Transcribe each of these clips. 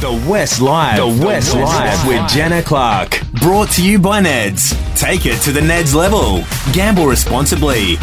The West Live. The West Live with Jenna Clark. Brought to you by Neds. Take it to the Neds level. Gamble responsibly.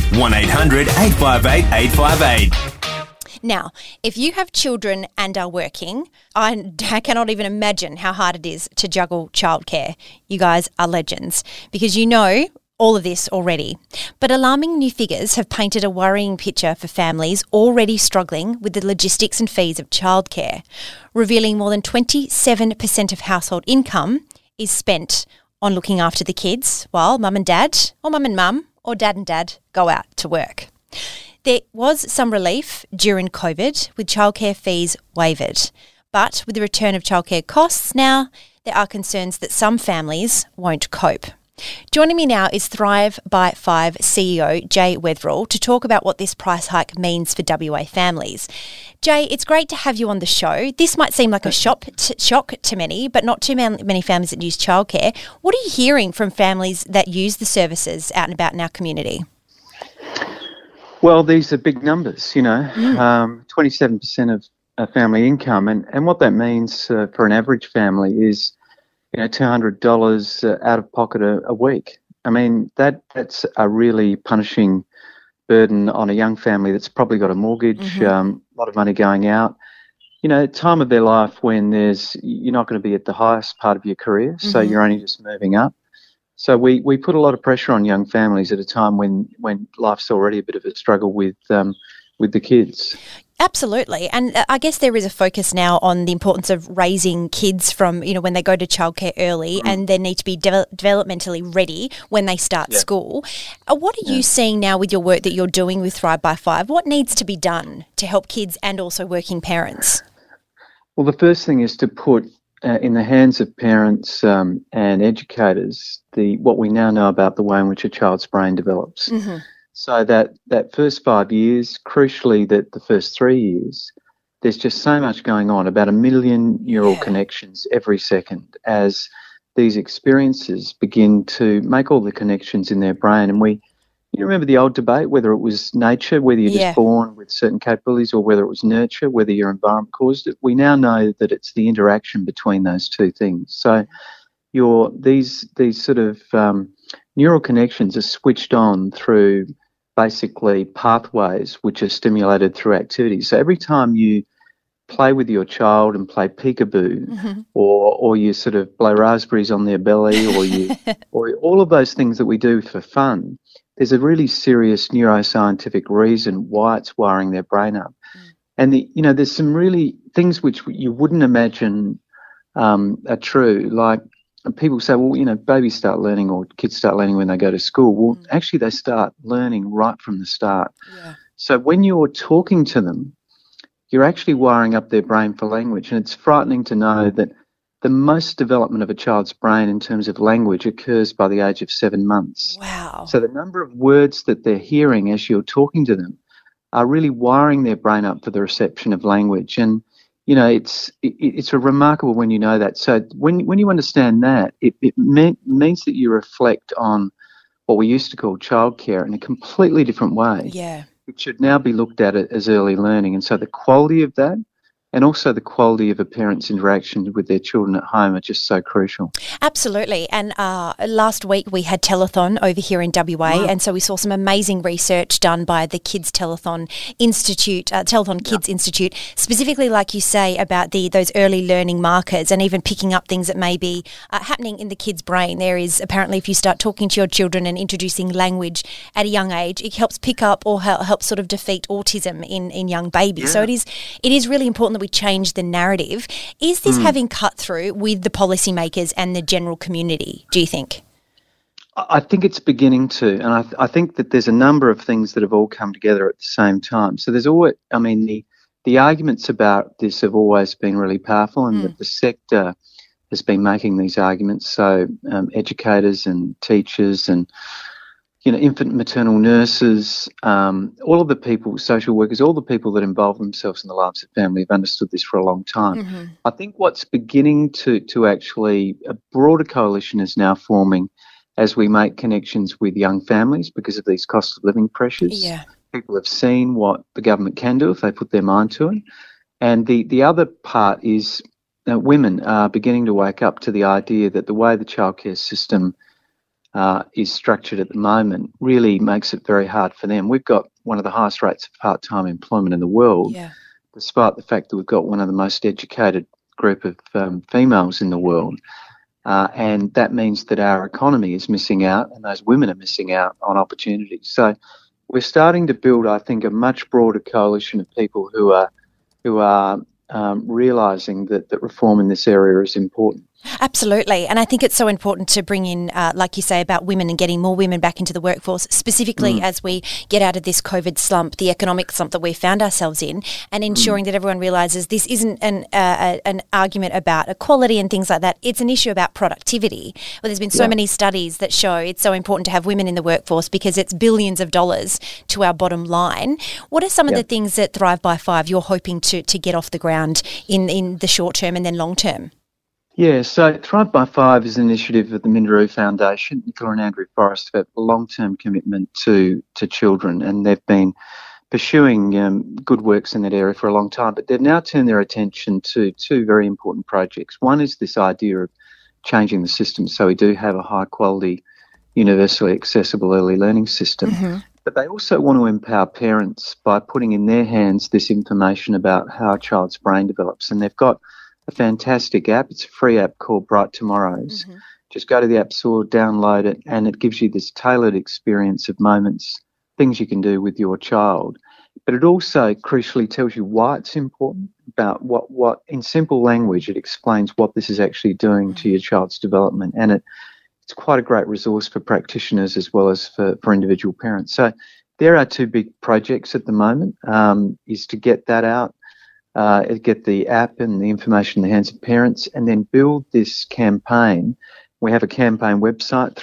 1-800-858-858. Now, if you have children and are working, I cannot even imagine how hard it is to juggle childcare. You guys are legends because you know all of this already. But alarming new figures have painted a worrying picture for families already struggling with the logistics and fees of childcare, revealing more than 27% of household income is spent on looking after the kids while mum and dad, or mum and mum, or dad and dad go out to work. There was some relief during COVID with childcare fees waived, but with the return of childcare costs now, there are concerns that some families won't cope. Joining me now is Thrive by 5 CEO Jay Weatherall to talk about what this price hike means for WA families. Jay, it's great to have you on the show. This might seem like a shock to many, but not too many families that use childcare. What are you hearing from families that use the services out and about in our community? Well, these are big numbers, 27% of family income. And what that means for an average family is, $200 out of pocket a week. I mean, that's a really punishing burden on a young family that's probably got a mortgage, a lot of money going out. Time of their life when you're not going to be at the highest part of your career, so you're only just moving up. So we put a lot of pressure on young families at a time when life's already a bit of a struggle with the kids. Absolutely. And I guess there is a focus now on the importance of raising kids from, when they go to childcare early and they need to be developmentally ready when they start school. What are you seeing now with your work that you're doing with Thrive by 5? What needs to be done to help kids and also working parents? Well, the first thing is to put in the hands of parents and educators what we now know about the way in which a child's brain develops. So that first 5 years, crucially the first 3 years, there's just so much going on, about 1 million neural connections every second as these experiences begin to make all the connections in their brain. And you remember the old debate, whether it was nature, whether you're just born with certain capabilities, or whether it was nurture, whether your environment caused it. We now know that it's the interaction between those two things. So these sort of neural connections are switched on through basically pathways which are stimulated through activity. So every time you play with your child and play peekaboo, or you sort of blow raspberries on their belly, or all of those things that we do for fun, there's a really serious neuroscientific reason why it's wiring their brain up. And there's some really things which you wouldn't imagine are true, like people say, well, babies start learning or kids start learning when they go to school. Well, actually they start learning right from the start. So when you're talking to them, you're actually wiring up their brain for language. And it's frightening to know that the most development of a child's brain in terms of language occurs by the age of 7 months. Wow. So the number of words that they're hearing as you're talking to them are really wiring their brain up for the reception of language. And it's remarkable when you know that. So when you understand that, it means that you reflect on what we used to call childcare in a completely different way. Yeah. It should now be looked at as early learning. And so the quality of that, and also the quality of a parent's interaction with their children at home, are just so crucial. Absolutely. And last week we had telethon over here in WA, and so we saw some amazing research done by the Kids Telethon Institute, Telethon Kids Institute, specifically, like you say, about those early learning markers and even picking up things that may be happening in the kid's brain. There is apparently, if you start talking to your children and introducing language at a young age, it helps pick up or help sort of defeat autism in young babies. So it is really important that we change the narrative. Is this having cut through with the policymakers and the general community, do you think? I think it's beginning to, and I think that there's a number of things that have all come together at the same time. So there's always, the arguments about this have always been really powerful, and that the sector has been making these arguments. So educators and teachers and infant maternal nurses, all of the people, social workers, all the people that involve themselves in the lives of family have understood this for a long time. I think what's beginning to actually, a broader coalition is now forming as we make connections with young families because of these cost of living pressures. People have seen what the government can do if they put their mind to it. And the other part is women are beginning to wake up to the idea that the way the childcare system is structured at the moment really makes it very hard for them. We've got one of the highest rates of part-time employment in the world, despite the fact that we've got one of the most educated group of females in the world. And that means that our economy is missing out and those women are missing out on opportunities. So we're starting to build, I think, a much broader coalition of people who are realising that reform in this area is important. Absolutely. And I think it's so important to bring in, like you say, about women and getting more women back into the workforce, specifically as we get out of this COVID slump, the economic slump that we found ourselves in, and ensuring that everyone realises this isn't an argument about equality and things like that. It's an issue about productivity. Well, there's been so many studies that show it's so important to have women in the workforce because it's billions of dollars to our bottom line. What are some of the things that Thrive by Five you're hoping to get off the ground in the short term and then long term? Yeah, so Thrive by Five is an initiative of the Minderoo Foundation. Nicola and Andrew Forrest have a long-term commitment to children, and they've been pursuing good works in that area for a long time, but they've now turned their attention to two very important projects. One is this idea of changing the system so we do have a high-quality, universally accessible early learning system. But they also want to empower parents by putting in their hands this information about how a child's brain develops, and they've got a fantastic app. It's a free app called Bright Tomorrows. Just go to the App Store, download it, and it gives you this tailored experience of moments, things you can do with your child. But it also crucially tells you why it's important, about what in simple language, it explains what this is actually doing to your child's development. And it's quite a great resource for practitioners as well as for individual parents. So there are two big projects at the moment, is to get that out, get the app and the information in the hands of parents, and then build this campaign. We have a campaign website,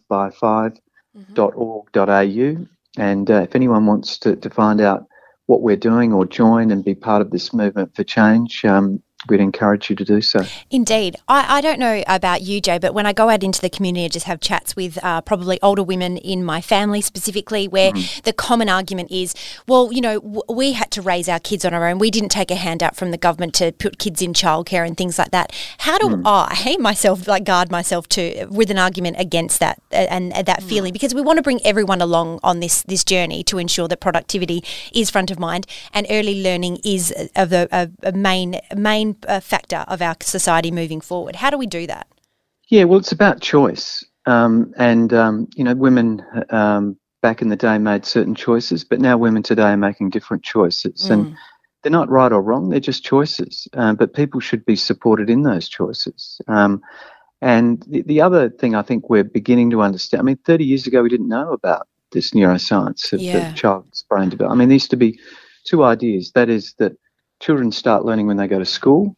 thriveby5.org.au, and if anyone wants to find out what we're doing or join and be part of this movement for change, we'd encourage you to do so. Indeed. I don't know about you, Jay, but when I go out into the community, I just have chats with probably older women in my family specifically, where the common argument is, well, you know, we had to raise our kids on our own. We didn't take a handout from the government to put kids in childcare and things like that. How do I myself guard myself with an argument against that and that feeling? Because we want to bring everyone along on this journey to ensure that productivity is front of mind and early learning is a main factor of our society moving forward. How do we do that? Yeah, well, it's about choice. You know, women back in the day made certain choices, but now women today are making different choices. And they're not right or wrong, they're just choices. But people should be supported in those choices. And the other thing I think we're beginning to understand, I mean, 30 years ago we didn't know about this neuroscience of the child's brain development. I mean, there used to be two ideas. That is that children start learning when they go to school,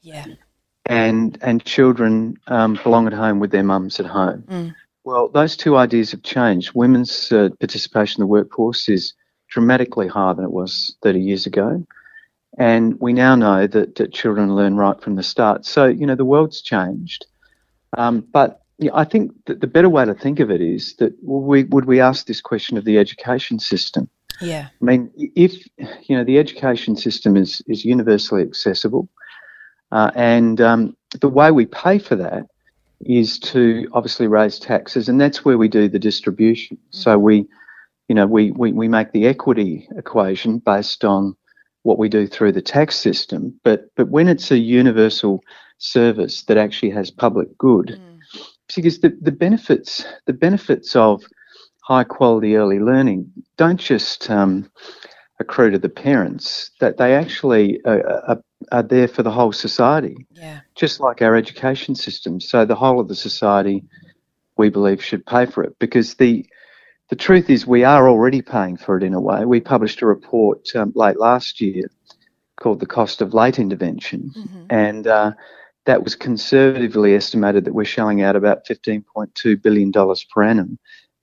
and children belong at home with their mums at home. Well, those two ideas have changed. Women's participation in the workforce is dramatically higher than it was 30 years ago, and we now know that children learn right from the start. So, you know, the world's changed, but I think that the better way to think of it is that would we ask this question of the education system? Yeah. I mean, if, you know, the education system is universally accessible, and the way we pay for that is to obviously raise taxes, and that's where we do the distribution. So we make the equity equation based on what we do through the tax system. But when it's a universal service that actually has public good, because the benefits of high quality early learning don't just accrue to the parents, that they actually are there for the whole society, just like our education system. So the whole of the society, we believe, should pay for it, because the truth is we are already paying for it in a way. We published a report late last year called The Cost of Late Intervention, and that was conservatively estimated that we're shelling out about $15.2 billion per annum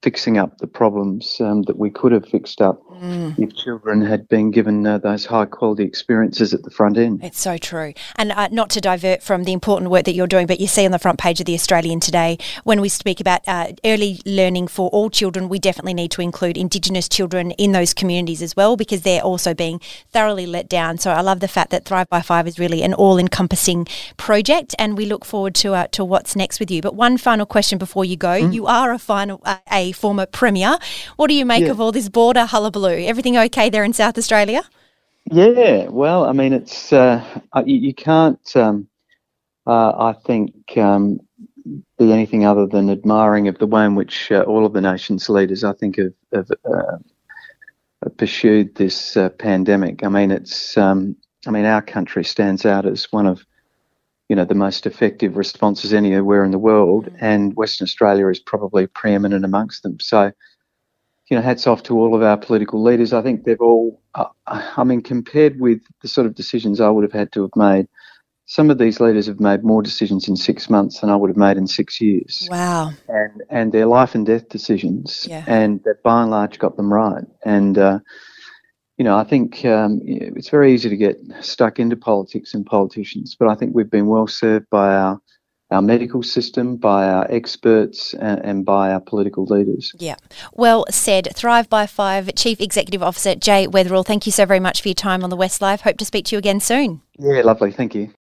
fixing up the problems that we could have fixed up if children had been given those high-quality experiences at the front end. It's so true. And not to divert from the important work that you're doing, but you see on the front page of the Australian today, when we speak about early learning for all children, we definitely need to include Indigenous children in those communities as well, because they're also being thoroughly let down. So I love the fact that Thrive by 5 is really an all-encompassing project, and we look forward to what's next with you. But one final question before you go. You are a former Premier. What do you make of all this border hullabaloo? Everything okay there in South Australia? Yeah, well, I mean, it's you can't, I think, be anything other than admiring of the way in which all of the nation's leaders, I think, have pursued this pandemic. I mean, our country stands out as one of, the most effective responses anywhere in the world, and Western Australia is probably preeminent amongst them. So, hats off to all of our political leaders. I think they've all, compared with the sort of decisions I would have had to have made, some of these leaders have made more decisions in 6 months than I would have made in 6 years. Wow. And they're life and death decisions, and they've by and large got them right. And, I think it's very easy to get stuck into politics and politicians, but I think we've been well served by our medical system, by our experts, and by our political leaders. Yeah. Well said. Thrive by 5 Chief Executive Officer Jay Weatherill, thank you so very much for your time on the West Live. Hope to speak to you again soon. Yeah, lovely. Thank you.